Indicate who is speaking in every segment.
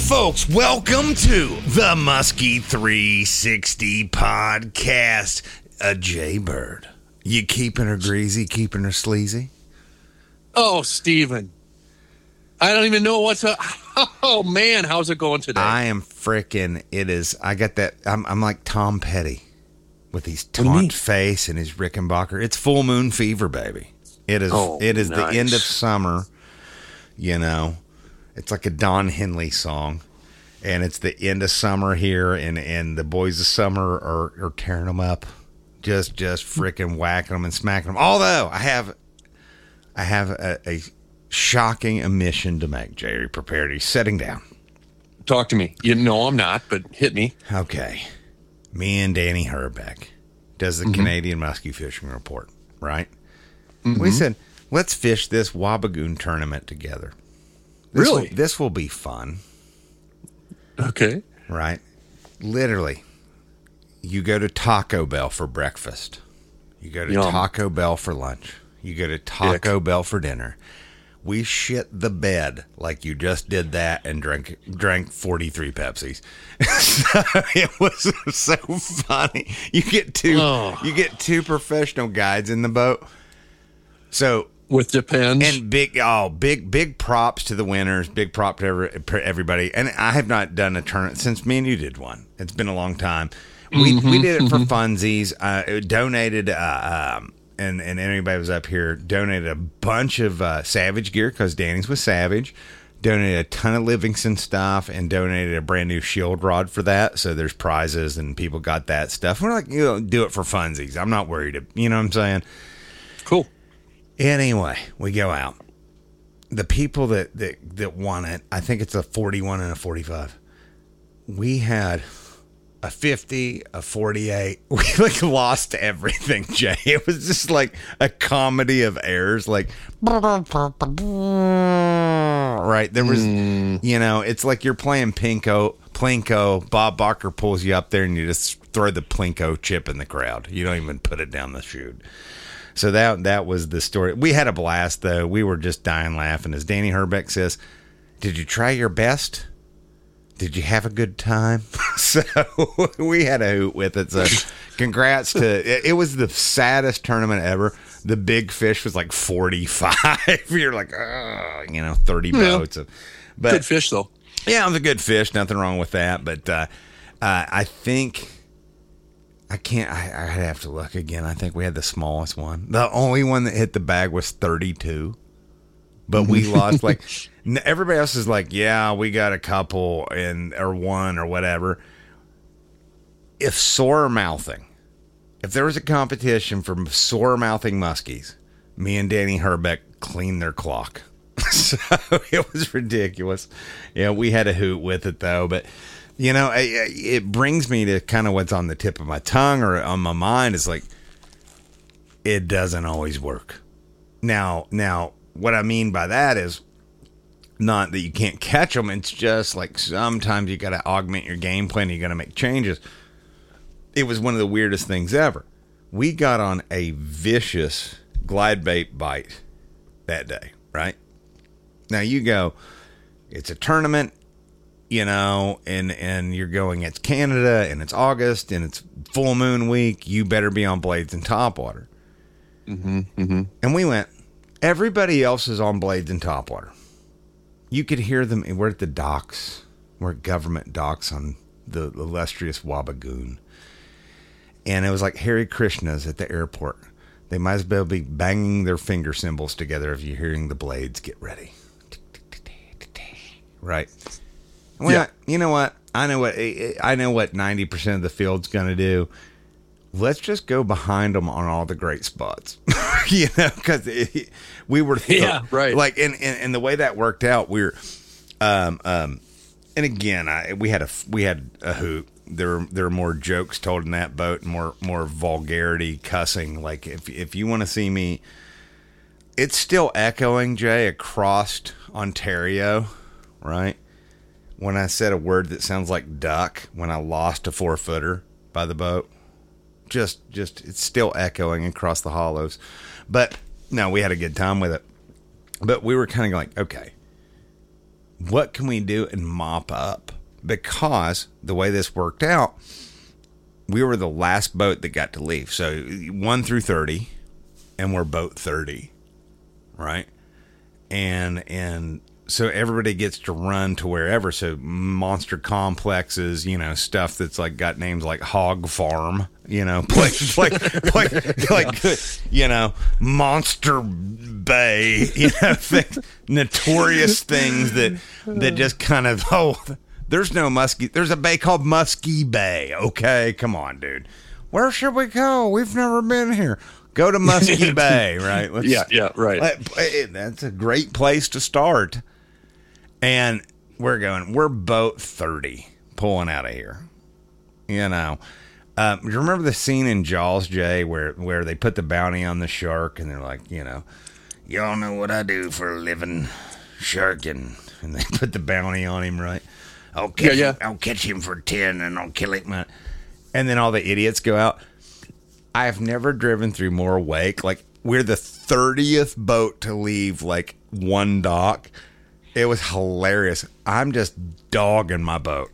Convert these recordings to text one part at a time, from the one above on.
Speaker 1: folks, welcome to the Muskie 360 podcast. Jay Bird, you keeping her greasy, keeping her sleazy?
Speaker 2: Oh, Steven. I don't even know what's up. Oh, man, how's it going today?
Speaker 1: I am freaking, I got that, I'm like Tom Petty with his taunt face and his Rickenbacker. It's full moon fever, baby. It is nice. The end of summer, you know. It's like a Don Henley song, and it's the end of summer here, and the boys of summer are tearing them up, just freaking whacking them and smacking them. Although I have a shocking admission to make. Jerry, prepared. He's sitting down.
Speaker 2: Talk to me. You know I'm not, but hit me.
Speaker 1: Okay. Me and Danny Herbeck does the Canadian Muskie Fishing Report, right? Mm-hmm. We said, let's fish this Wabagoon tournament together. This will be fun.
Speaker 2: Okay.
Speaker 1: Right? Literally, you go to Taco Bell for breakfast. You go to Taco Bell for lunch. You go to Taco Bell for dinner. We shit the bed like you just did that and drank 43 Pepsis. So it was so funny. You get two professional guides in the boat. So
Speaker 2: with Depends.
Speaker 1: And big props to the winners, big prop to everybody. And I have not done a tournament since me and you did one. It's been a long time. We did it for funsies. Donated, and anybody was up here, donated a bunch of Savage gear because Danny's was Savage. Donated a ton of Livingston stuff and donated a brand new shield rod for that. So there's prizes and people got that stuff. We're like, do it for funsies. I'm not worried. You know what I'm saying?
Speaker 2: Cool.
Speaker 1: Anyway, we go out. The people that won it, I think it's a 41 and a 45. We had a 50, a 48. We lost everything, Jay. It was just like a comedy of errors. Like, right. There was, it's like you're playing Plinko. Bob Barker pulls you up there and you just throw the Plinko chip in the crowd. You don't even put it down the chute. So that was the story. We had a blast, though. We were just dying laughing. As Danny Herbeck says, did you try your best? Did you have a good time? So we had a hoot with it. So congrats to... It was the saddest tournament ever. The big fish was like 45. You're like, 30 boats. But,
Speaker 2: good fish, though.
Speaker 1: Yeah, it was a good fish. Nothing wrong with that. But I think... I'd have to look again. I think we had the smallest one. The only one that hit the bag was 32. But we lost everybody else is like, yeah, we got a couple or one or whatever. If there was a competition for sore mouthing muskies, me and Danny Herbeck cleaned their clock. So it was ridiculous. Yeah, we had a hoot with it though, but it brings me to kind of what's on the tip of my tongue or on my mind. Is like, it doesn't always work. Now, what I mean by that is not that you can't catch them. It's just like sometimes you got to augment your game plan. You got to make changes. It was one of the weirdest things ever. We got on a vicious glide bait bite that day, right? Now you go, it's a tournament. And you're going, it's Canada, and it's August, and it's full moon week. You better be on blades and topwater. And we went, everybody else is on blades and topwater. You could hear them. We're at the docks. We're at government docks on the illustrious Wabagoon. And it was like Hare Krishnas at the airport. They might as well be banging their finger cymbals together if you're hearing the blades get ready. Right. Well, you know what? I know what 90% of the field's going to do. Let's just go behind them on all the great spots, because we were,
Speaker 2: right.
Speaker 1: Like, and the way that worked out, we were, and again, we had a hoot. There were more jokes told in that boat, and more vulgarity, cussing. Like if you want to see me, it's still echoing, Jay, across Ontario, right? When I said a word that sounds like duck, when I lost a 4-footer by the boat, just it's still echoing across the hollows. But no, we had a good time with it. But we were kind of like, okay, what can we do and mop up? Because the way this worked out, we were the last boat that got to leave. So 1 through 30, and we're boat 30, right? And so everybody gets to run to wherever. So monster complexes, stuff that's like got names like Hog Farm, like Monster Bay, things, notorious things that just kind of, there's no Muskie. There's a bay called Muskie Bay. Okay, come on, dude. Where should we go? We've never been here. Go to Muskie Bay, right?
Speaker 2: Right.
Speaker 1: That's a great place to start. And we're boat 30 pulling out of here. You remember the scene in Jaws, Jay, where they put the bounty on the shark and they're like, y'all know what I do for a living, sharking. And they put the bounty on him, right? I'll catch him for 10 and I'll kill him. And then all the idiots go out. I have never driven through more wake. Like, we're the 30th boat to leave, like, one dock. It was hilarious. I'm just dogging my boat.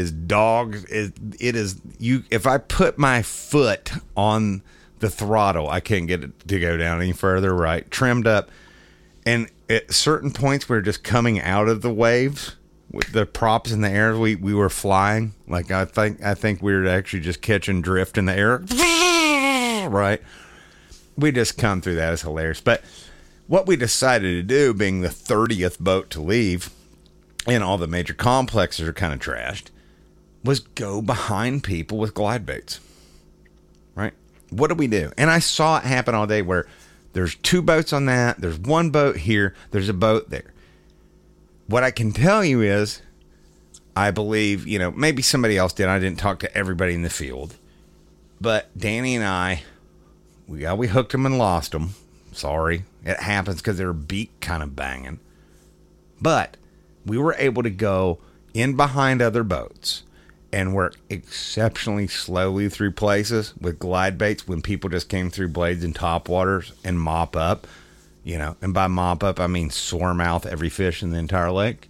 Speaker 1: If I put my foot on the throttle, I can't get it to go down any further, right? Trimmed up. And at certain points, we were just coming out of the waves with the props in the air. We were flying. Like, I think we were actually just catching drift in the air. Right? We just come through that. It's hilarious. But what we decided to do, being the 30th boat to leave, and all the major complexes are kind of trashed, was go behind people with glide baits. Right? What do we do? And I saw it happen all day where there's 2 boats on that, there's 1 boat here, there's a boat there. What I can tell you is, I believe, maybe somebody else did. I didn't talk to everybody in the field. But Danny and I, we hooked them and lost them. Sorry. It happens because their beak kind of banging. But we were able to go in behind other boats and work exceptionally slowly through places with glide baits when people just came through blades and topwaters and mop up. And by mop up, I mean sore mouth every fish in the entire lake.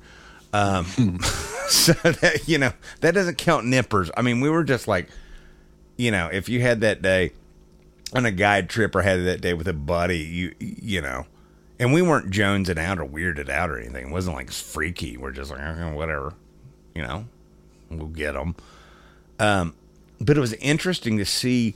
Speaker 1: So that, that doesn't count nippers. I mean, we were just like, if you had that day on a guide trip or had that day with a buddy, and we weren't jonesing out or weirded out or anything. It wasn't like freaky. We're just like, whatever, we'll get them. But it was interesting to see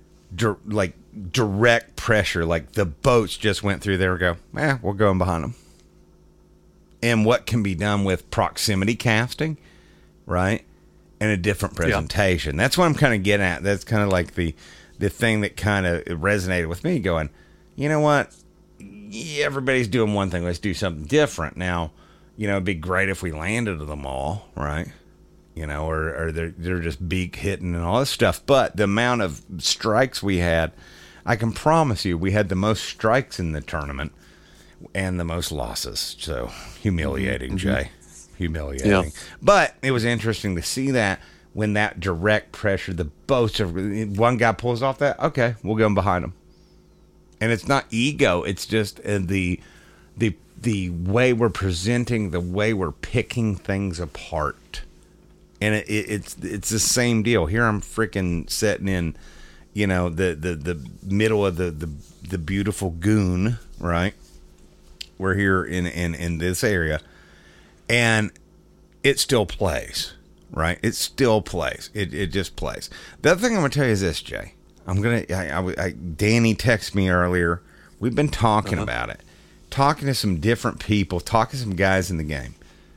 Speaker 1: direct pressure. Like the boats just went through there and go, we're going behind them. And what can be done with proximity casting, right? And a different presentation. That's what I'm kind of getting at. That's kind of like the thing that kind of resonated with me, going, you know what? Everybody's doing one thing. Let's do something different. Now, it'd be great if we landed them all, right? Or they're just beak hitting and all this stuff. But the amount of strikes we had, I can promise you, we had the most strikes in the tournament and the most losses. So humiliating, Jay. Humiliating. Yeah. But it was interesting to see that when that direct pressure, the boats, one guy pulls off that, okay, we'll go behind him. And it's not ego. It's just the way we're presenting, the way we're picking things apart. And it's the same deal. Here I'm freaking sitting in, the middle of the beautiful Goon, right? We're here in this area, and it still plays, right? It still plays. It just plays. The other thing I'm gonna tell you is this, Jay. Danny texted me earlier. We've been talking about it, talking to some different people, talking to some guys in the game.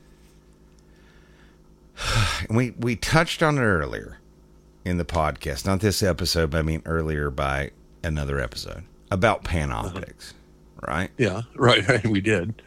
Speaker 1: And we touched on it earlier in the podcast, not this episode, but I mean earlier by another episode about Panoptics, right?
Speaker 2: Yeah, right. We did.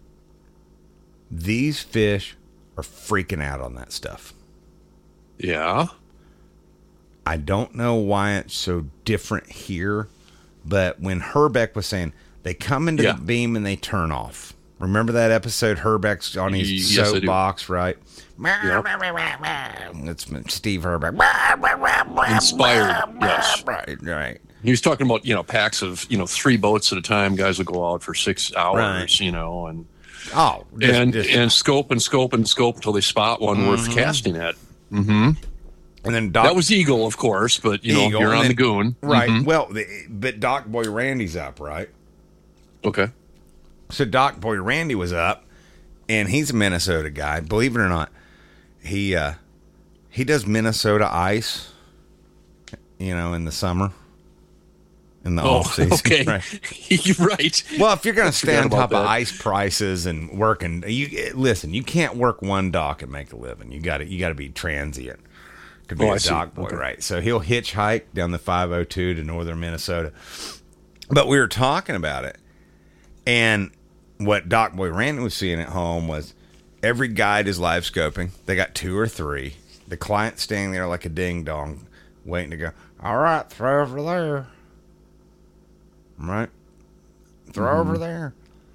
Speaker 1: These fish are freaking out on that stuff.
Speaker 2: Yeah.
Speaker 1: I don't know why it's so different here, but when Herbeck was saying they come into the beam and they turn off. Remember that episode? Herbeck's on his soapbox, right?
Speaker 2: Yep.
Speaker 1: It's Steve Herbeck.
Speaker 2: Inspired, yes.
Speaker 1: Right.
Speaker 2: He was talking about, packs of, 3 boats at a time. Guys would go out for 6 hours, and
Speaker 1: Oh,
Speaker 2: and scope until they spot one worth casting at. Mm-hmm.
Speaker 1: And then Doc,
Speaker 2: that was Eagle, of course, but
Speaker 1: Eagle,
Speaker 2: you're on the goon,
Speaker 1: right?
Speaker 2: Mm-hmm.
Speaker 1: Well, but Doc Boy Randy's up, right?
Speaker 2: Okay.
Speaker 1: So Doc Boy Randy was up, and he's a Minnesota guy. Believe it or not, he does Minnesota ice, in the summer, in the off season.
Speaker 2: Okay,
Speaker 1: right.
Speaker 2: Right.
Speaker 1: Well, if you're going to stay on top of ice prices and working, you can't work one dock and make a living. You got to be transient to be a dock boy, right? So he'll hitchhike down the 502 to northern Minnesota. But we were talking about it, and what Doc Boy Randy was seeing at home was every guide is live scoping. They got 2 or 3. The client's standing there like a ding dong, waiting to go. All right, throw over there. Right, throw over there.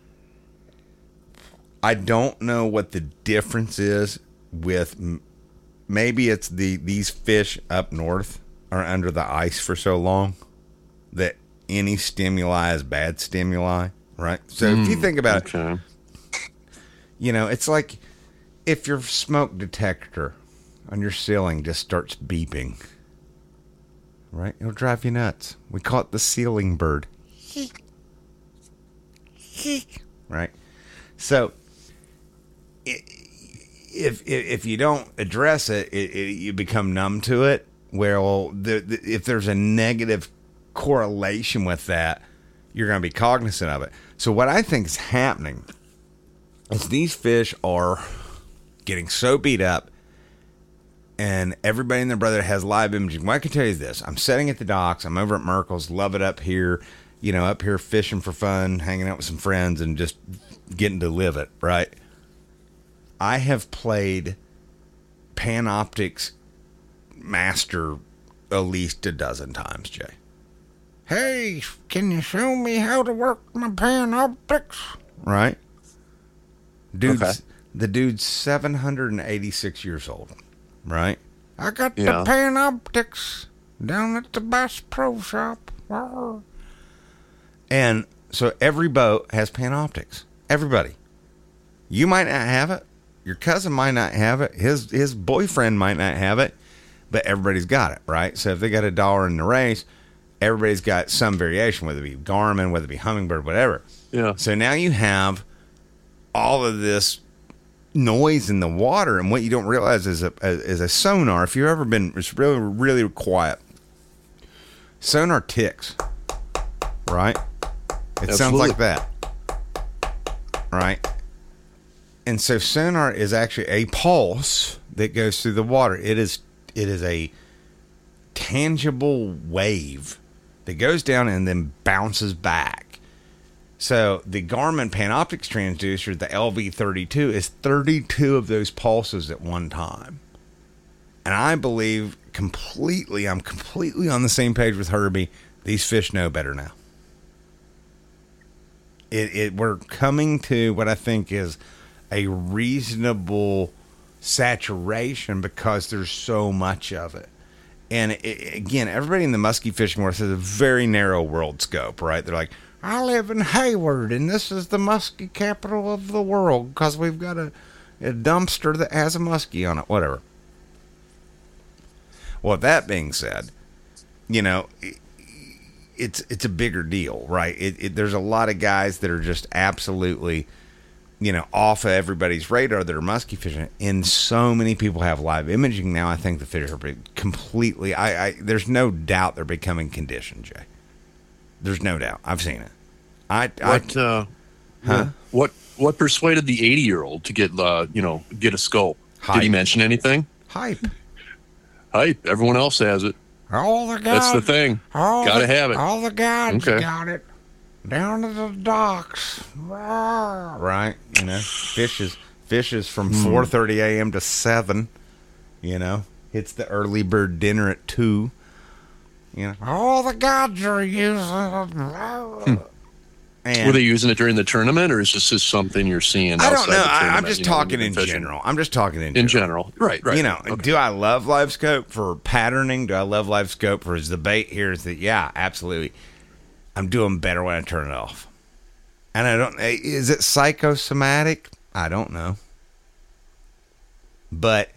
Speaker 1: I don't know what the difference is with. Maybe it's these fish up north are under the ice for so long that any stimuli is bad stimuli, right? So if you think about it, it's like if your smoke detector on your ceiling just starts beeping, right? It'll drive you nuts. We call it the ceiling bird. Right? So if you don't address it, you become numb to it. Well, if there's a negative correlation with that, you're going to be cognizant of it. So what I think is happening is these fish are getting so beat up, and everybody and their brother has live imaging. What I can tell you is this. I'm sitting at the docks. I'm over at Merkel's. Love it up here. Up here fishing for fun, hanging out with some friends, and just getting to live it, right? I have played Panoptix Master at least a dozen times, Jay. Hey, can you show me how to work my Panoptix? Right? The dude's 786 years old, right? I got the Panoptix down at the Bass Pro Shop. And so every boat has Panoptix. Everybody. You might not have it. Your cousin might not have it. His boyfriend might not have it. But everybody's got it, right? So if they got $1 in the race, everybody's got some variation, whether it be Garmin, whether it be Humminbird, whatever.
Speaker 2: Yeah.
Speaker 1: So now you have all of this noise in the water, and what you don't realize is a sonar. If you've ever been, it's really, really quiet. Sonar ticks, right? It sounds like that, right? And so sonar is actually a pulse that goes through the water. It is a tangible wave that goes down and then bounces back. So the Garmin Panoptix transducer, the LV32, is 32 of those pulses at one time. And I believe I'm completely on the same page with Herbie. These fish know better now. We're coming to what I think is a reasonable saturation because there's so much of it. And again, everybody in the muskie fishing world has a very narrow world scope, right? They're like, I live in Hayward, and this is the muskie capital of the world because we've got a dumpster that has a muskie on it, whatever. Well, that being said, it's a bigger deal, right? There's a lot of guys that are just absolutely, off of everybody's radar that are muskie fishing, and so many people have live imaging now. I think the fish are completely. There's no doubt they're becoming conditioned, Jay. There's no doubt. I've seen it.
Speaker 2: What persuaded the 80-year-old to get a scope?
Speaker 1: Hype.
Speaker 2: Did he mention anything?
Speaker 1: Hype.
Speaker 2: Everyone else has it.
Speaker 1: All the guys.
Speaker 2: That's the thing. Gotta have it.
Speaker 1: All the guys got it. Down to the docks. Right? Fishes from 4:30 a.m. to 7. Hits the early bird dinner at 2. All the guys are using. And
Speaker 2: were they using it during the tournament, or is this just something you're seeing?
Speaker 1: I don't know.
Speaker 2: I'm
Speaker 1: just talking in general.
Speaker 2: In general, right. Okay.
Speaker 1: Do I love live scope for patterning? Do I love live scope for the bait? Here's the absolutely. I'm doing better when I turn it off. And I don't, is it psychosomatic? I don't know. But,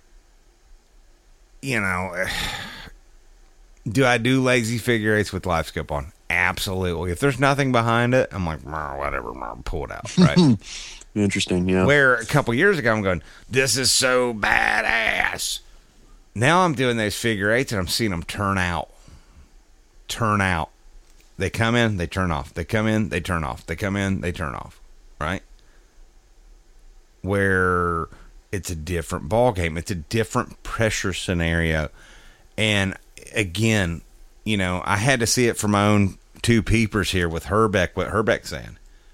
Speaker 1: you know, do I do lazy figure eights with live scope on? Absolutely. If there's nothing behind it, I'm like, whatever, pull it out, right?
Speaker 2: Interesting, yeah.
Speaker 1: Where a couple years ago, I'm going, this is so badass. Now I'm doing those figure eights, and I'm seeing them turn out. They come in, they turn off. They come in, they turn off. They come in, they turn off, right? Where it's a different ball game. It's a different pressure scenario. And again, you know, I had to see it for my own two peepers here with Herbeck, what Herbeck's saying.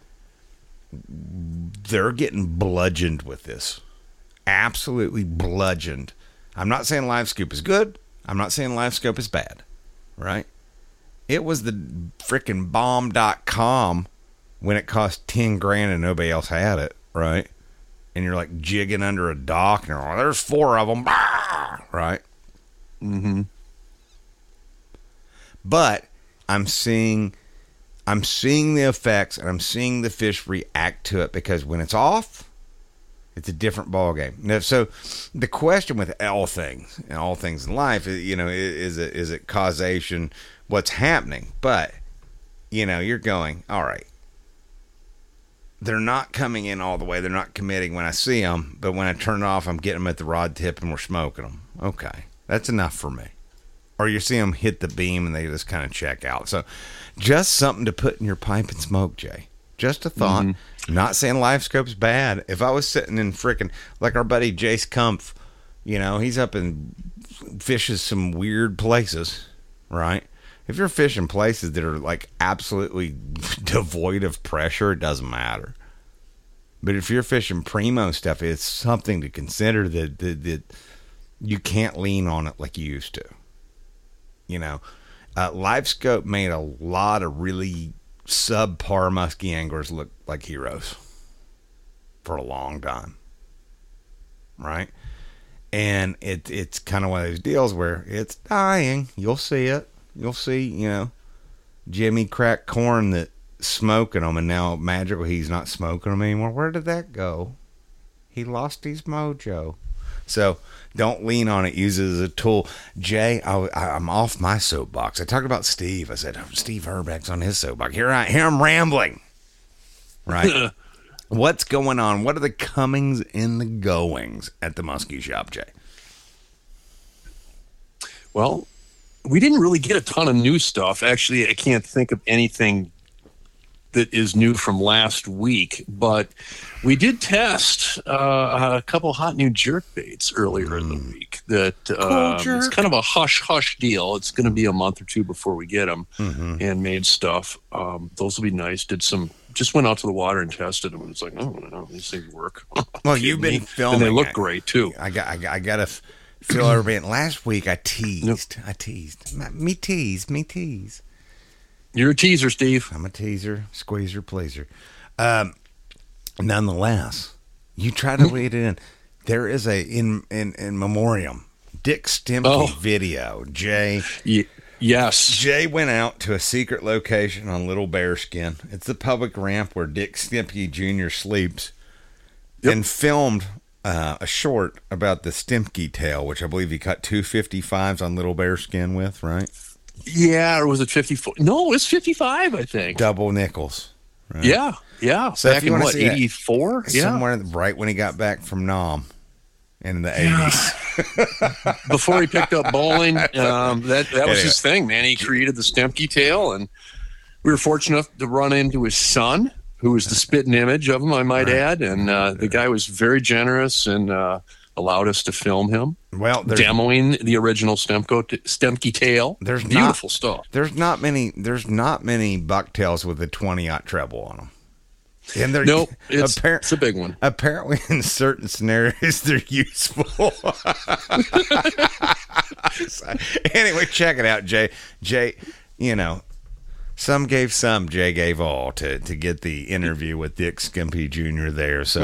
Speaker 1: They're getting bludgeoned with this. Absolutely bludgeoned. I'm not saying Live Scoop is good. I'm not saying Live Scope is bad, right? It was the freaking bomb.com when it cost 10 grand and nobody else had it, right? And you're like jigging under a dock and you're like, there's 4 of them, right?
Speaker 2: Mm-hmm.
Speaker 1: But I'm seeing the effects, and I'm seeing the fish react to it, because when it's off, it's a different ball game. Now, so the question with all things in life, you know, is it causation? What's happening? But you know, you're going, all right. They're not coming in all the way. They're not committing when I see them, but when I turn it off, I'm getting them at the rod tip and we're smoking them. Okay, that's enough for me. Or you see them hit the beam and they just kind of check out. So just something to put in your pipe and smoke, Jay. Just a thought. Mm-hmm. Not saying Live Scope's bad. If I was sitting in freaking, like our buddy Jace Kumpf, you know, he's up in, fishes some weird places, right? If you're fishing places that are like absolutely devoid of pressure, it doesn't matter. But if you're fishing primo stuff, it's something to consider that you can't lean on it like you used to. You know, Live Scope made a lot of really subpar musky anglers look like heroes for a long time, right? And it's kind of one of those deals where it's dying. You'll see it. You'll see, you know, Jimmy Crack Corn that smoking them, and now magically he's not smoking them anymore. Where did that go? He lost his mojo. So don't lean on it. Use it as a tool. Jay, I'm off my soapbox. I talked about Steve. I said, Steve Herbeck's on his soapbox. Here I'm rambling. Right? What's going on? What are the comings and the goings at the Muskie Shop, Jay?
Speaker 2: Well, we didn't really get a ton of new stuff. Actually, I can't think of anything that is new from last week, but we did test a couple hot new jerk baits earlier in the week. That it's kind of a hush deal. It's going to be a month or two before we get them. Handmade stuff. Those will be nice. Just went out to the water and tested them, and it's like, oh, no, these things work.
Speaker 1: Well, you've been filming,
Speaker 2: and they look great too.
Speaker 1: I gotta fill everybody in. Last week I teased. Me tease.
Speaker 2: You're a teaser, Steve.
Speaker 1: I'm a teaser, squeezer, pleaser. Nonetheless, you try to lead it in. There is a in memoriam Dick Stimke video. Jay,
Speaker 2: yes.
Speaker 1: Jay went out to a secret location on Little Bearskin. It's the public ramp where Dick Stimke Jr. sleeps, and filmed a short about the Stimke tail, which I believe he cut 255s on Little Bearskin with, right?
Speaker 2: Yeah, or was it 54? No, it's 55, I think.
Speaker 1: Double nickels. Right?
Speaker 2: Yeah.
Speaker 1: So
Speaker 2: back in what, 84?
Speaker 1: Yeah. Somewhere right when he got back from Nam in the 80s.
Speaker 2: Before he picked up bowling, that was his thing, man. He created the Stemke tail, and we were fortunate enough to run into his son, who was the spitting image of him, I might add. And the guy was very generous and allowed us to film him.
Speaker 1: Well,
Speaker 2: demoing the original Stemke tail.
Speaker 1: There's
Speaker 2: beautiful stuff.
Speaker 1: There's not many bucktails with a 20-aught treble on them. And they're
Speaker 2: it's a big one.
Speaker 1: Apparently, in certain scenarios, they're useful. Anyway, check it out, Jay. Jay, you know, some gave some, Jay gave all to get the interview with Dick Stimke Jr. there. So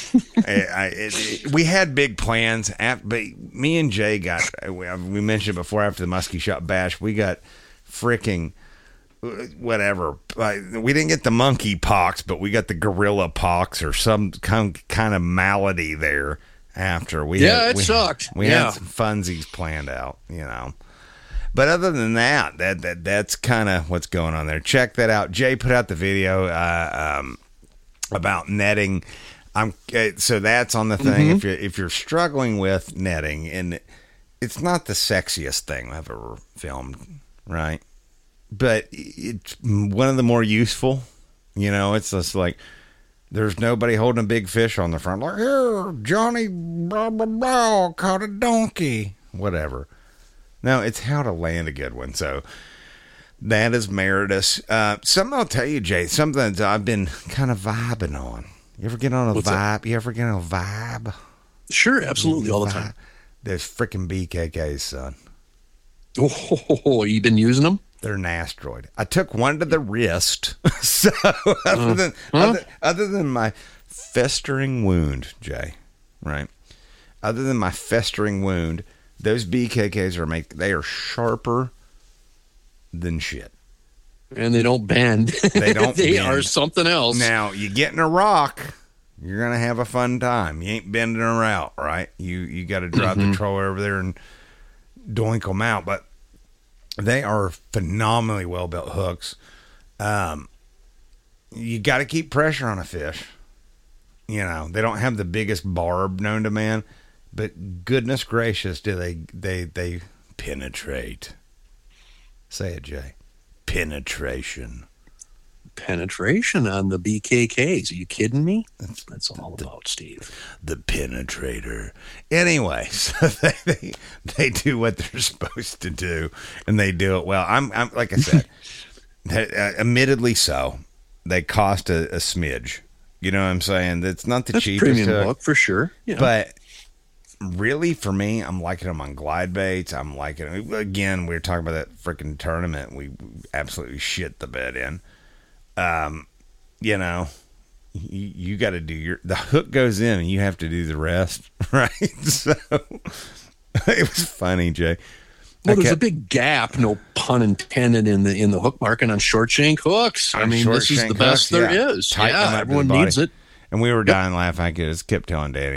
Speaker 1: we had big plans, but me and Jay we mentioned before after the Muskie Shop Bash, we got freaking whatever. We didn't get the monkey pox, but we got the gorilla pox or some kind of malady there after.
Speaker 2: It sucked.
Speaker 1: We had some funsies planned out, But other than that's kind of what's going on there. Check that out. Jay put out the video about netting. So that's on the thing. If you're struggling with netting, and it's not the sexiest thing I've ever filmed, right? But it's one of the more useful. It's just like there's nobody holding a big fish on the front. Like, here, Johnny, blah blah blah, caught a donkey, whatever. No, it's how to land a good one. So that is Meredith. Something I'll tell you, Jay, something that I've been kind of vibing on. You ever get on a
Speaker 2: What's
Speaker 1: vibe?
Speaker 2: that?
Speaker 1: You ever get on a vibe?
Speaker 2: Sure, absolutely, all the time.
Speaker 1: There's freaking BKKs, son.
Speaker 2: Oh, you been using them?
Speaker 1: They're an asteroid. I took one to the wrist. So other than my festering wound, Jay, right? Other than my festering wound, those BKKs they are sharper than shit.
Speaker 2: And they don't bend.
Speaker 1: They don't
Speaker 2: They
Speaker 1: bend.
Speaker 2: are something else.
Speaker 1: Now, you get in a rock, you're going to have a fun time. You ain't bending her out, right? You got to drive the troller over there and doink them out. But they are phenomenally well-built hooks. You got to keep pressure on a fish. They don't have the biggest barb known to man. But goodness gracious, do they penetrate. Say it, Jay. Penetration on the BKKs. Are you kidding me? That's all about, Steve. The penetrator. Anyway, so they do what they're supposed to do, and they do it well. I'm like I said, admittedly so. They cost a smidge. You know what I'm saying? That's not the
Speaker 2: That's
Speaker 1: cheapest
Speaker 2: premium hook for sure. Yeah.
Speaker 1: But really, for me, I'm liking them on glide baits. I'm liking them. Again, we were talking about that freaking tournament we absolutely shit the bed in. You got to do the hook goes in and you have to do the rest, right? So it was funny, Jay.
Speaker 2: Well, there's a big gap, no pun intended, in the hook market on short shank hooks. I mean, this is the best there is.
Speaker 1: Tighten them up to
Speaker 2: everyone
Speaker 1: the body.
Speaker 2: needs it.
Speaker 1: And we were dying laughing. I just kept telling Danny,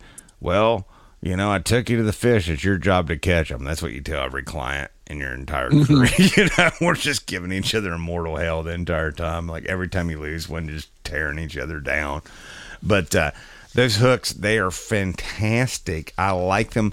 Speaker 1: I took you to the fish. It's your job to catch them. That's what you tell every client in your entire career. We're just giving each other immortal hell the entire time. Like every time you lose one, just tearing each other down. But those hooks, they are fantastic. I like them.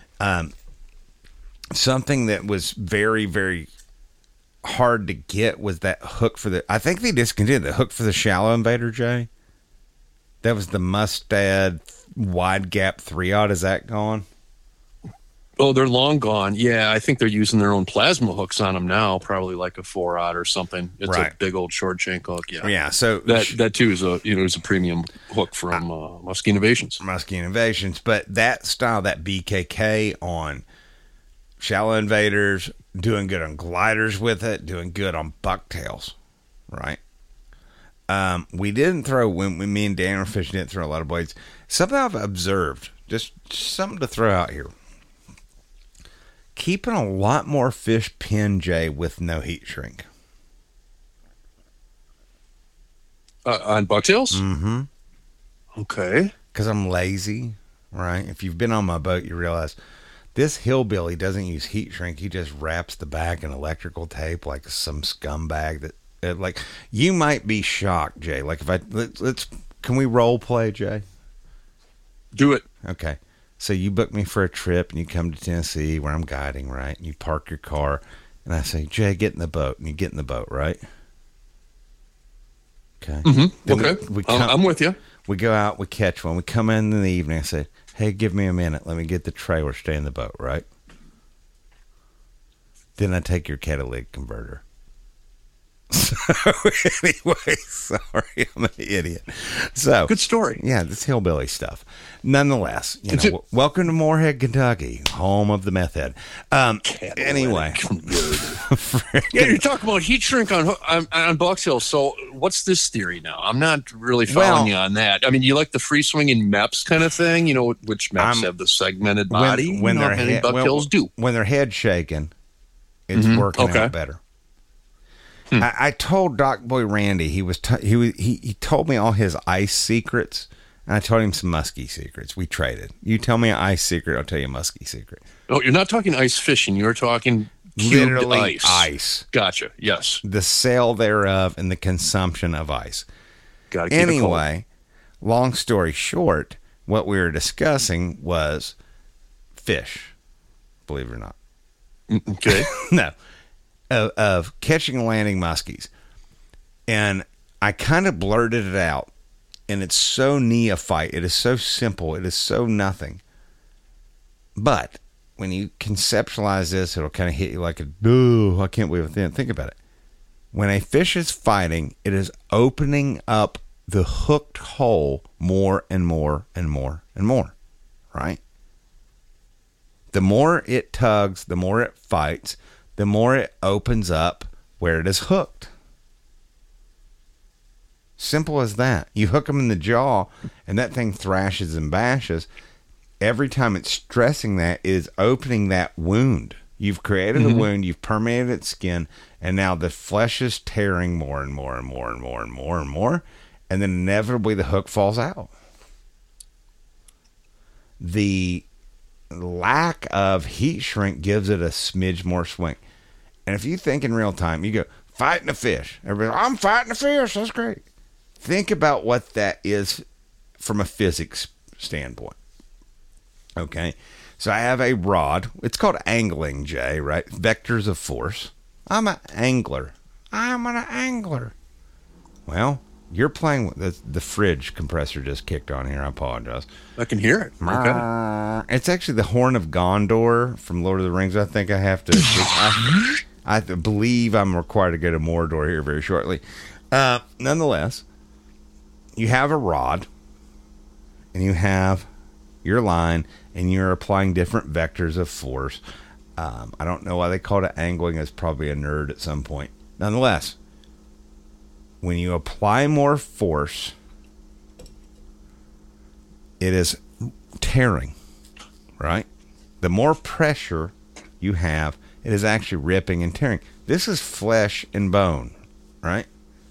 Speaker 1: Something that was very, very hard to get was that hook I think they discontinued the hook for the shallow invader, Jay. That was the Mustad wide gap 3-aught. Is that gone?
Speaker 2: Oh, they're long gone. Yeah, I think they're using their own plasma hooks on them now, probably like a 4-aught or something. It's a big old short shank hook. Yeah.
Speaker 1: Yeah. So
Speaker 2: that too is a premium hook from Muskie Innovations.
Speaker 1: Muskie Innovations, but that style, that BKK on shallow invaders, doing good on gliders with it, doing good on bucktails, right? We didn't throw, when me and Dan were fishing, didn't throw a lot of blades. Something I've observed, just something to throw out here. Keeping a lot more fish pinned, Jay, with no heat shrink.
Speaker 2: On bucktails?
Speaker 1: Mm-hmm.
Speaker 2: Okay.
Speaker 1: Because I'm lazy, right? If you've been on my boat, you realize this hillbilly doesn't use heat shrink. He just wraps the back in electrical tape like some scumbag that... like, you might be shocked, Jay. Like, if can we role play, Jay?
Speaker 2: Do it.
Speaker 1: Okay. So you book me for a trip and you come to Tennessee where I'm guiding, right? And you park your car and I say, Jay, get in the boat. And you get in the boat, right? Okay.
Speaker 2: Mm-hmm. Okay. I'm with you.
Speaker 1: We go out, we catch one. We come in the evening. I say, hey, give me a minute. Let me get the trailer, stay in the boat, right? Then I take your catalytic converter. So anyway, sorry, I'm an idiot. So
Speaker 2: good story.
Speaker 1: Yeah, this hillbilly stuff. Nonetheless, welcome to Moorhead, Kentucky, home of the meth head. Anyway,
Speaker 2: you're talking about heat shrink on bucktails. So what's this theory now? I'm not really following you on that. I mean, you like the free swinging MEPS kind of thing, which MEPS have the segmented body.
Speaker 1: When their
Speaker 2: bucktails do.
Speaker 1: When their head shaking, it's working out better. I told Doc Boy Randy he told me all his ice secrets, and I told him some muskie secrets. We traded. You tell me an ice secret, I'll tell you a muskie secret.
Speaker 2: Oh, you're not talking ice fishing. You're talking cubed
Speaker 1: Literally ice.
Speaker 2: Gotcha. Yes.
Speaker 1: The sale thereof and the consumption of ice.
Speaker 2: Got to keep it cold.
Speaker 1: Long story short, what we were discussing was fish. Believe it or not.
Speaker 2: Okay.
Speaker 1: No. Of catching and landing muskies. And I kind of blurted it out. And it's so neophyte. It is so simple. It is so nothing. But when you conceptualize this, it'll kind of hit you like a, duh, I can't believe it. Think about it. When a fish is fighting, it is opening up the hooked hole more and more and more and more. Right? The more it tugs, the more it fights, the more it opens up where it is hooked. Simple as that. You hook them in the jaw, and that thing thrashes and bashes. Every time it's stressing that, it is opening that wound. You've created a wound, you've permeated its skin, and now the flesh is tearing more and more and more and more and more and more, and then inevitably the hook falls out. The lack of heat shrink gives it a smidge more swing. And if you think in real time, you go, fighting a fish. Everybody, I'm fighting a fish. That's great. Think about what that is from a physics standpoint. Okay. So I have a rod. It's called angling, Jay, right? Vectors of force. I'm an angler. I'm an angler. Well, you're playing with the fridge compressor just kicked on here. I apologize.
Speaker 2: I can hear it. Okay.
Speaker 1: It's actually the Horn of Gondor from Lord of the Rings. I think I have to. I believe I'm required to go to Mordor here very shortly. Nonetheless, you have a rod, and you have your line, and you're applying different vectors of force. I don't know why they called it angling. It's probably a nerd at some point. Nonetheless, when you apply more force, it is tearing, right? The more pressure you have, it is actually ripping and tearing. This is flesh and bone, right?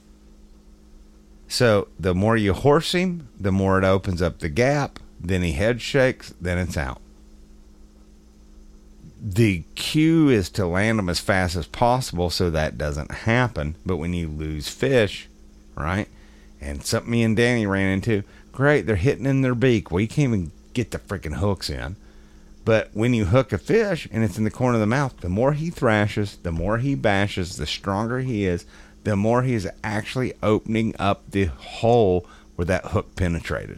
Speaker 1: So the more you horse him, the more it opens up the gap. Then he head shakes, then it's out. The cue is to land them as fast as possible so that doesn't happen. But when you lose fish, right, and something me and Danny ran into, great, they're hitting in their beak. Well, you can't even get the freaking hooks in. But when you hook a fish and it's in the corner of the mouth, the more he thrashes, the more he bashes, the stronger he is, the more he's actually opening up the hole where that hook penetrated.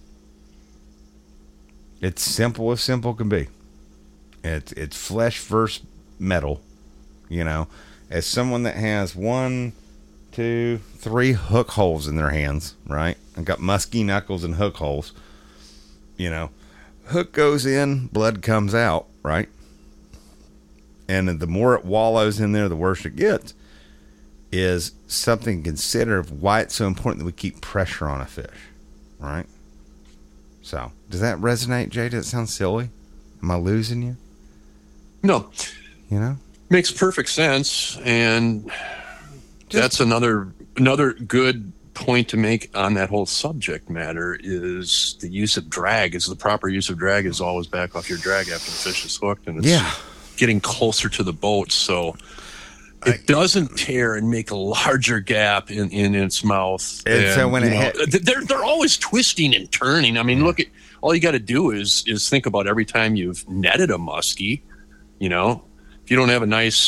Speaker 1: It's simple as simple can be. It's flesh versus metal, you know. As someone that has 1, 2, 3 hook holes in their hands, right? I've got musky knuckles and hook holes, you know. Hook goes in, blood comes out, right? And the more it wallows in there, the worse it gets. Is something to consider of why it's so important that we keep pressure on a fish, right? So, does that resonate, Jay? Does it sound silly? Am I losing you?
Speaker 2: No.
Speaker 1: You know?
Speaker 2: Makes perfect sense, and that's another good point to make on that whole subject matter is the use of drag. Is the proper use of drag is always back off your drag after the fish is hooked, and it's getting closer to the boat, so it doesn't tear and make a larger gap in its mouth.
Speaker 1: And so when
Speaker 2: they're always twisting and turning. I mean, look at all you got to do is think about every time you've netted a muskie. You know, if you don't have a nice,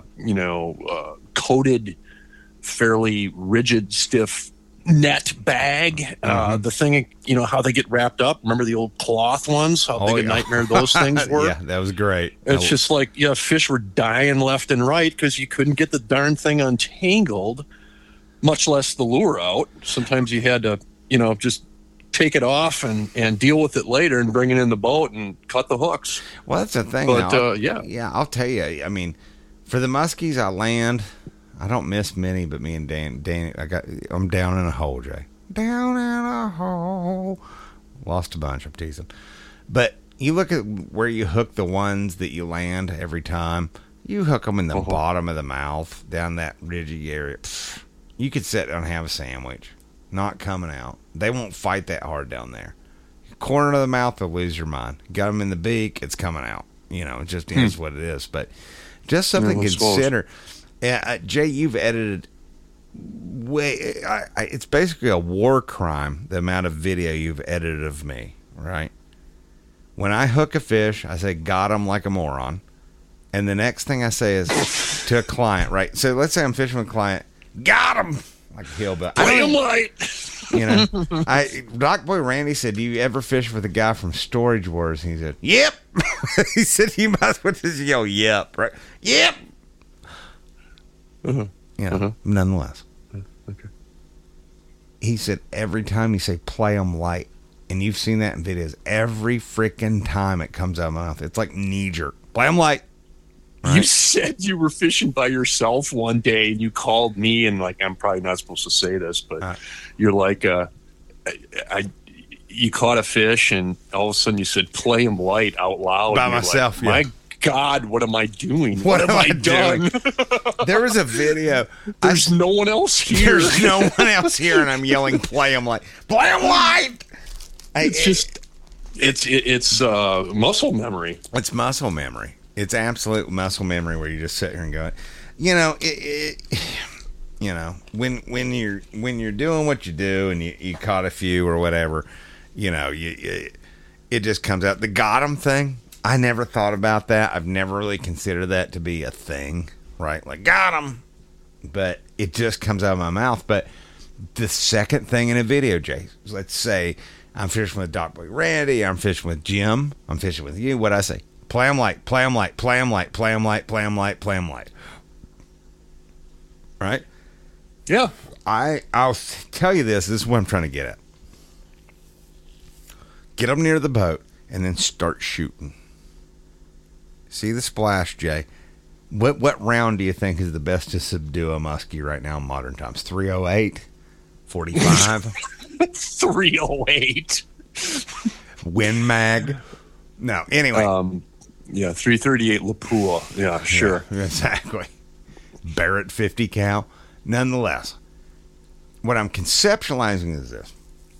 Speaker 2: coated, fairly rigid, stiff net bag, the thing, you know, how they get wrapped up. Remember the old cloth ones? How big a nightmare those things were?
Speaker 1: Yeah, that was great.
Speaker 2: It's just like, fish were dying left and right because you couldn't get the darn thing untangled, much less the lure out. Sometimes you had to, just take it off and deal with it later and bring it in the boat and cut the hooks.
Speaker 1: Well, that's the thing.
Speaker 2: But,
Speaker 1: I'll tell you, I mean, for the muskies I land, I don't miss many, but me and Danny, I'm down in a hole, Jay. Down in a hole. Lost a bunch, I'm teasing. But you look at where you hook the ones that you land every time, You hook them in the bottom of the mouth, down that ridgy area. You could sit down and have a sandwich. Not coming out. They won't fight that hard down there. Corner of the mouth, they'll lose your mind. Got them in the beak, it's coming out. It just is what it is. But just something to consider. Jay, you've edited it's basically a war crime, the amount of video you've edited of me, right? When I hook a fish, I say, got him like a moron. And the next thing I say is to a client, right? So let's say I'm fishing with a client, got him like a hillbilly.
Speaker 2: Play him light.
Speaker 1: Doc Boy Randy said, do you ever fish with a guy from Storage Wars? And he said, yep. He said, you might as well just yell, yep, right? Yep. Nonetheless.
Speaker 2: Okay.
Speaker 1: He said, every time you say play them light, and you've seen that in videos, every freaking time it comes out of my mouth, it's like knee jerk. Play them light.
Speaker 2: Right? You said you were fishing by yourself one day, and you called me, and I'm probably not supposed to say this, but you're like, you caught a fish, and all of a sudden you said, play him light out loud.
Speaker 1: By myself,
Speaker 2: My God, what am I doing? What have I done?
Speaker 1: There was a video.
Speaker 2: There's no one else here.
Speaker 1: There's no one else here, and I'm yelling, play him light. Play him light!
Speaker 2: It's muscle memory.
Speaker 1: It's muscle memory. It's absolute muscle memory where you just sit here and go, when you're doing what you do and you caught a few or whatever, it just comes out. The got 'em thing, I never thought about that. I've never really considered that to be a thing, right? Like, got 'em. But it just comes out of my mouth. But the second thing in a video, Jay, let's say I'm fishing with Doc Boy Randy, I'm fishing with Jim, I'm fishing with you. What'd I say? Play them light, play them light, play them light, play them light, play them light, play them light. Right?
Speaker 2: Yeah.
Speaker 1: I'll tell you this is what I'm trying to get at. Get them near the boat and then start shooting. See the splash, Jay. What round do you think is the best to subdue a muskie right now in modern times? 308? 45?
Speaker 2: 308.
Speaker 1: Win mag? No, anyway.
Speaker 2: 338 Lapua. Yeah, sure.
Speaker 1: Yeah, exactly. Barrett 50 cal. Nonetheless, what I'm conceptualizing is this.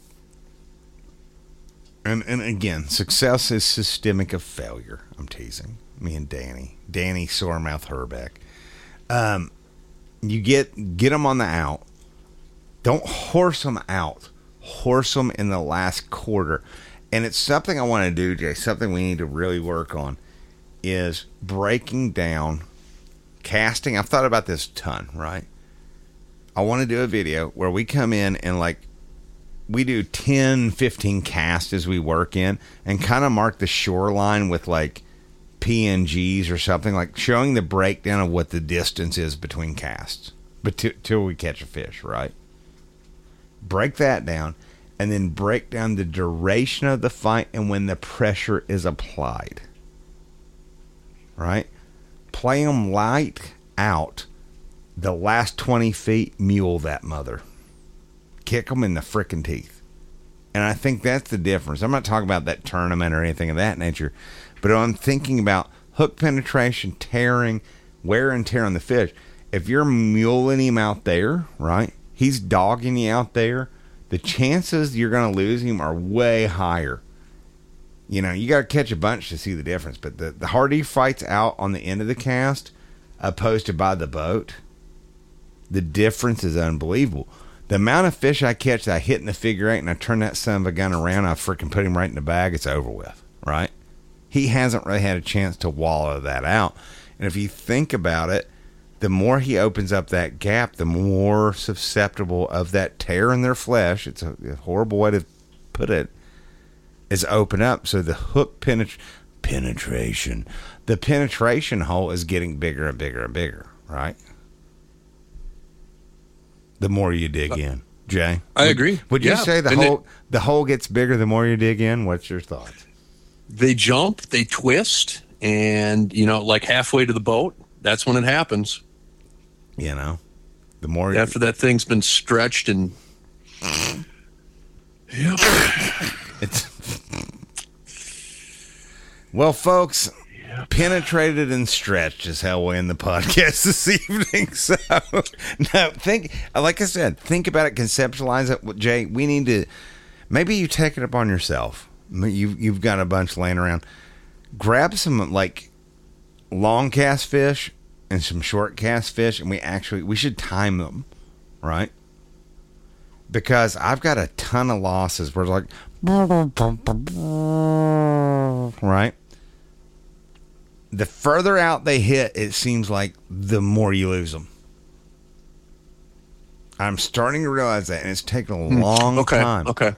Speaker 1: And again, success is systemic of failure. I'm teasing. Me and Danny Soremouth Herbeck. You get them on the out. Don't horse them out. Horse them in the last quarter. And it's something I want to do, Jay. Something we need to really work on is breaking down casting. I've thought about this a ton, right? I want to do a video where we come in and we do 10, 15 casts as we work in and kind of mark the shoreline with PNGs or something, like showing the breakdown of what the distance is between casts, but till we catch a fish, right? Break that down, and then break down the duration of the fight and when the pressure is applied, right? Play them light out. The last 20 feet, mule that mother. Kick them in the frickin' teeth. And I think that's the difference. I'm not talking about that tournament or anything of that nature, but I'm thinking about hook penetration, tearing, wear and tear on the fish. If you're muling him out there, right, he's dogging you out there, the chances you're going to lose him are way higher. You got to catch a bunch to see the difference. But the harder he fights out on the end of the cast, opposed to by the boat, the difference is unbelievable. The amount of fish I catch that I hit in the figure eight and I turn that son of a gun around, I freaking put him right in the bag, it's over with, right? He hasn't really had a chance to wallow that out. And if you think about it, the more he opens up that gap, the more susceptible of that tear in their flesh, it's a horrible way to put it, is open up. So the hook penetration, the penetration hole is getting bigger and bigger and bigger, right? The more you dig in, Jay.
Speaker 2: I agree.
Speaker 1: Would you say the hole gets bigger the more you dig in? What's your thoughts?
Speaker 2: They jump, they twist, and halfway to the boat, that's when it happens.
Speaker 1: The more
Speaker 2: after that thing's been stretched and
Speaker 1: it's well, folks. penetrated and stretched is how we'll end the podcast this evening. So, no, like I said, think about it, conceptualize it. Jay, we need to, maybe you take it upon yourself. You've got a bunch laying around. Grab some, like, long cast fish and some short cast fish, and we should time them, right? Because I've got a ton of losses where it's like, right? The further out they hit, it seems like the more you lose them. I'm starting to realize that, and it's taken a long time.
Speaker 2: Okay.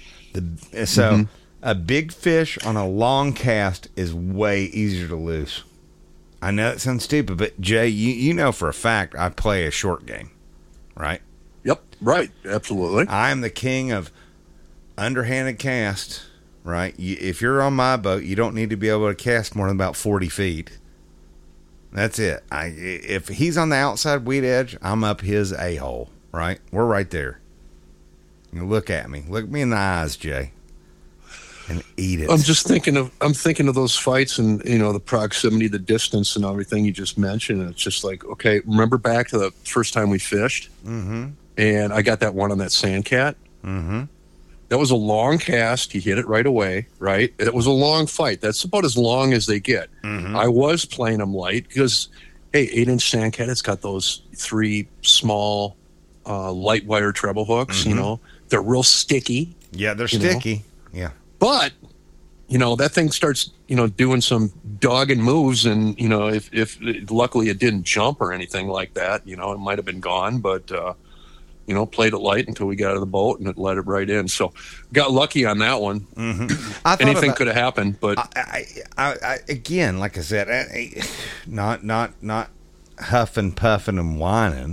Speaker 1: A big fish on a long cast is way easier to lose. I know it sounds stupid, but Jay, you know for a fact I play a short game, right?
Speaker 2: Yep, right, absolutely.
Speaker 1: I am the king of underhanded cast, right? If you're on my boat, you don't need to be able to cast more than about 40 feet. That's it. If he's on the outside weed edge, I'm up his a-hole, right? We're right there. You look at me. Look me in the eyes, Jay. And eat it.
Speaker 2: I'm thinking of those fights and, the proximity, the distance and everything you just mentioned. And it's just like, okay, remember back to the first time we fished?
Speaker 1: Mm-hmm.
Speaker 2: And I got that one on that sandcat.
Speaker 1: Mm-hmm.
Speaker 2: That was a long cast. He hit it right away, right? It was a long fight. That's about as long as they get.
Speaker 1: Mm-hmm.
Speaker 2: I was playing them light because, hey, 8-inch sandcat, it's got those 3 small light wire treble hooks, They're real sticky.
Speaker 1: Yeah, they're sticky. Yeah.
Speaker 2: But, that thing starts, doing some dogging moves. And, if luckily it didn't jump or anything like that, it might have been gone. But, played it light until we got out of the boat and it let it right in. So got lucky on that one.
Speaker 1: Mm-hmm.
Speaker 2: Anything could have happened. But
Speaker 1: I again, like I said, not huffing, puffing, and whining.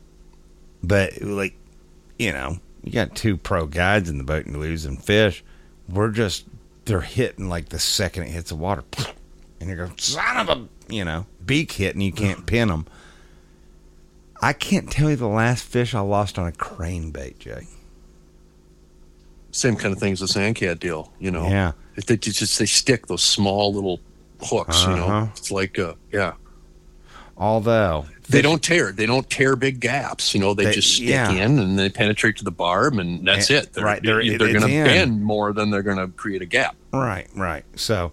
Speaker 1: But, like, you got 2 pro guides in the boat and losing fish. They're hitting like the second it hits the water. And you go, son of a, beak hit and you can't pin them. I can't tell you the last fish I lost on a crane bait, Jay.
Speaker 2: Same kind of thing as the sandcat deal,
Speaker 1: Yeah.
Speaker 2: They stick those small little hooks, It's like,
Speaker 1: Although
Speaker 2: they don't tear big gaps, they just stick in and they penetrate to the barb and that's it. They're going to bend more than they're going to create a gap.
Speaker 1: Right. So,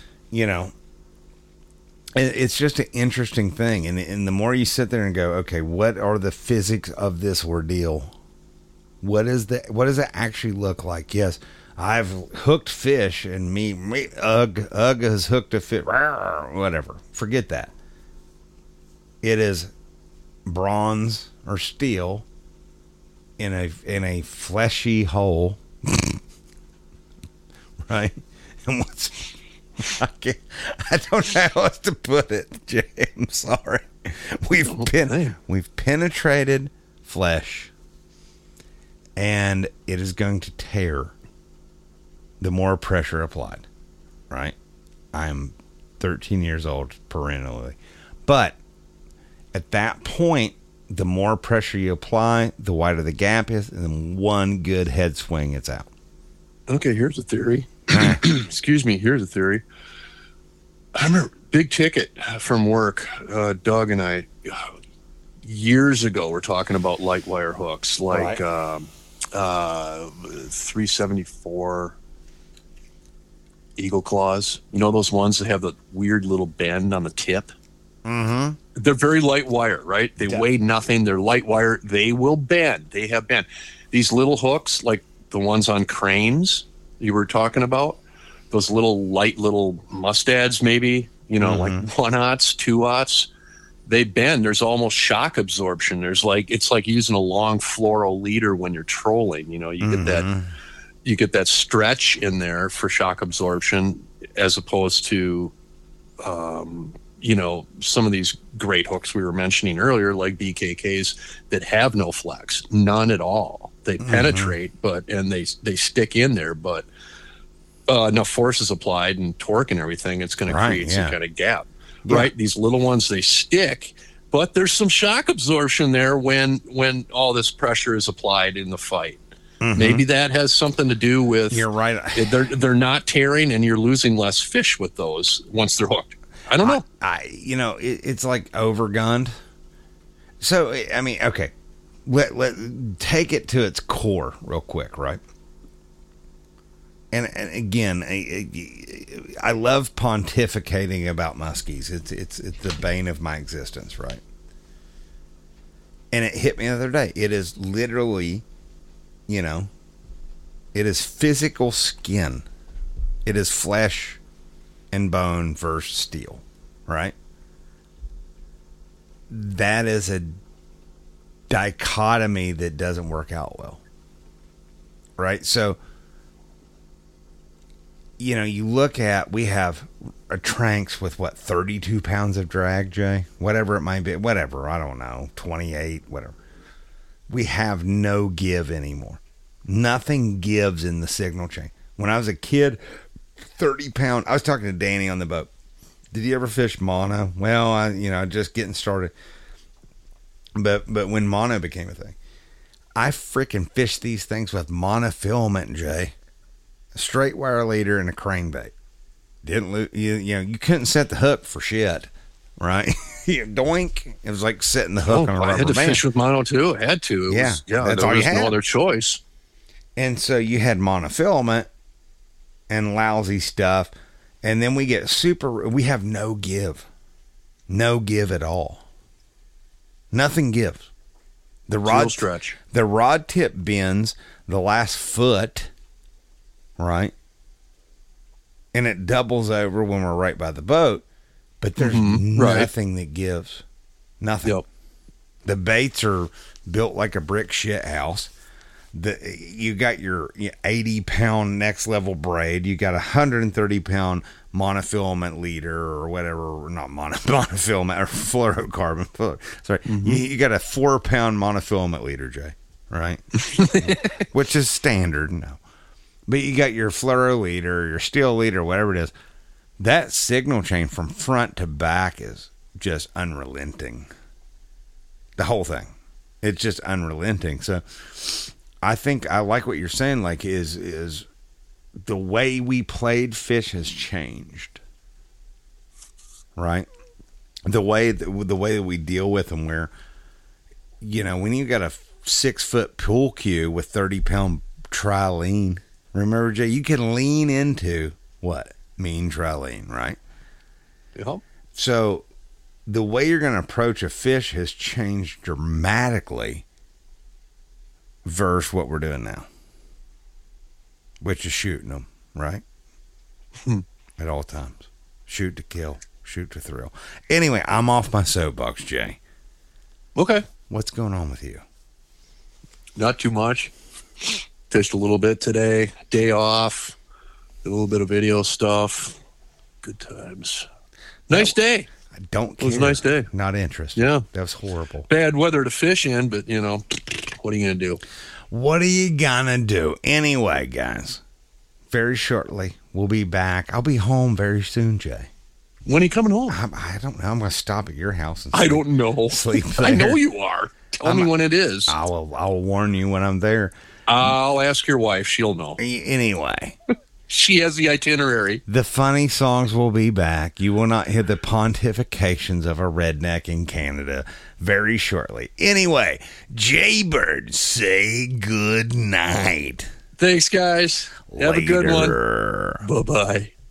Speaker 1: it's just an interesting thing. And the more you sit there and go, okay, what are the physics of this ordeal? What does it actually look like? Yes, I've hooked fish and Ugg has hooked a fish, whatever. Forget that. It is bronze or steel in a fleshy hole, right? And I don't know how else to put it, Jay. I'm sorry. We've penetrated flesh, and it is going to tear the more pressure applied, right? I'm 13 years old perennially, but at that point, the more pressure you apply, the wider the gap is, and then one good head swing, it's out.
Speaker 2: Okay, here's a theory. Excuse me, here's a theory. I remember big ticket from work, Doug and I, years ago, we're talking about light wire hooks, like 374 Eagle Claws. Those ones that have the weird little bend on the tip?
Speaker 1: Mm-hmm.
Speaker 2: They're very light wire, right? They weigh nothing. They're light wire. They will bend. They have bend. These little hooks, like the ones on cranes you were talking about, those little light little mustads, maybe, like 1/0, 2/0, they bend. There's almost shock absorption. It's like using a long fluoro leader when you're trolling. You get that stretch in there for shock absorption, as opposed to some of these great hooks we were mentioning earlier, like BKKs that have no flex, none at all. They penetrate, and they stick in there, but enough force is applied and torque and everything, it's going to create some kind of gap, right? These little ones, they stick, but there's some shock absorption there when all this pressure is applied in the fight. Maybe that has something to do with,
Speaker 1: you're right,
Speaker 2: they're not tearing and you're losing less fish with those once they're hooked. I don't know.
Speaker 1: It's like overgunned. So, I mean, okay. Let take it to its core real quick, right? And again, I love pontificating about muskies. It's the bane of my existence, right? And it hit me the other day. It is literally, it is physical skin. It is flesh and bone versus steel, right? That is a dichotomy that doesn't work out well, right? So, you look at, we have a Tranx with 32 pounds of drag, Jay? Whatever it might be. Whatever. I don't know. 28, whatever. We have no give anymore. Nothing gives in the signal chain. When I was a kid, 30 pound, I was talking to Danny on the boat. Did you ever fish mono? Well, just getting started. But when mono became a thing, I freaking fished these things with monofilament, Jay. A straight wire leader and a crankbait. Didn't lose, you couldn't set the hook for shit, right? Doink. It was like setting the hook on a rubber band.
Speaker 2: I had to fish with mono too. I had to.
Speaker 1: That's all you had.
Speaker 2: No other choice.
Speaker 1: And so you had monofilament and lousy stuff, and then we get we have no give. No give at all. Nothing gives. The rod tip bends the last foot, right? And it doubles over when we're right by the boat, but there's nothing that gives. Nothing.
Speaker 2: Yep.
Speaker 1: The baits are built like a brick shit house. You got your 80-pound next level braid. You got a 130-pound monofilament leader or whatever, not monofilament or fluorocarbon. Sorry, you got a 4-pound monofilament leader, Jay, right? Which is standard, no. But you got your fluoro leader, your steel leader, whatever it is. That signal chain from front to back is just unrelenting. The whole thing. It's just unrelenting. So I think I like what you're saying, like is the way we played fish has changed. Right? The way that we deal with them, where when you got a 6-foot pool cue with 30-pound trilene, remember, Jay, you can lean into what? Mean trilene, right?
Speaker 2: Yep.
Speaker 1: So the way you're going to approach a fish has changed dramatically versus what we're doing now, which is shooting them, right? At all times. Shoot to kill, shoot to thrill. Anyway, I'm off my soapbox, Jay.
Speaker 2: Okay.
Speaker 1: What's going on with you?
Speaker 2: Not too much. Fished a little bit today. Day off. A little bit of video stuff. Good times. Nice day.
Speaker 1: I don't care.
Speaker 2: It was a nice day.
Speaker 1: Not interested.
Speaker 2: Yeah.
Speaker 1: That was horrible.
Speaker 2: Bad weather to fish in, but, what are you going to do?
Speaker 1: What are you going to do? Anyway, guys, very shortly, we'll be back. I'll be home very soon, Jay.
Speaker 2: When are you coming home?
Speaker 1: I don't know. I'm going to stop at your house and
Speaker 2: I don't know.
Speaker 1: Sleep there.
Speaker 2: I know you are. Tell me when it is.
Speaker 1: I'll warn you when I'm there.
Speaker 2: I'll ask your wife. She'll know.
Speaker 1: Anyway.
Speaker 2: She has the itinerary.
Speaker 1: The funny songs will be back. You will not hear the pontifications of a redneck in Canada very shortly. Anyway, Jaybird, say good night.
Speaker 2: Thanks, guys. Have a good one. Bye-bye.